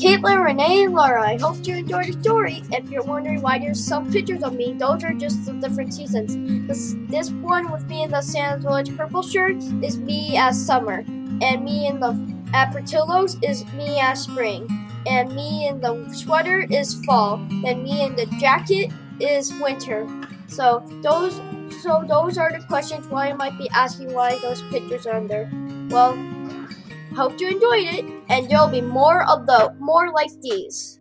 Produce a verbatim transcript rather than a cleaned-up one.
Caitlin, Renee, and Laura, I hope you enjoyed the story. If you're wondering why there's some pictures of me, those are just the different seasons. This, this one with me in the Santa's Village purple shirt is me as summer, and me in the at Portillo's is me as spring, and me in the sweater is fall, and me in the jacket is winter. So those so those are the questions why you might be asking why those pictures are under. Well, hope you enjoyed it, and there'll be more of the more like these.